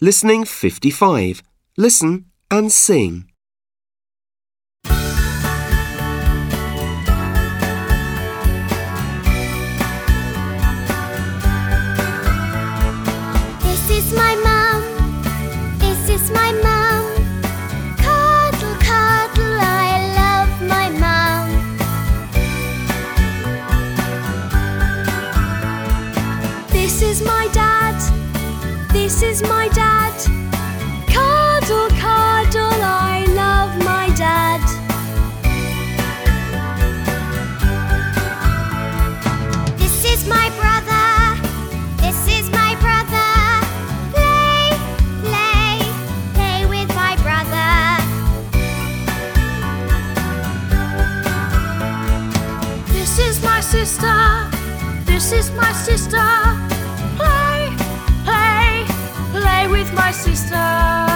Listening 55. Listen and sing. This is my mum. This is my mum. Cuddle, cuddle, I love my mum. This is my dad. This is my dad. Cuddle, cuddle, I love my dad. This is my brother. This is my brother. Play, play, play with my brother. This is my sister. This is my sister. Play, play, play with my sister.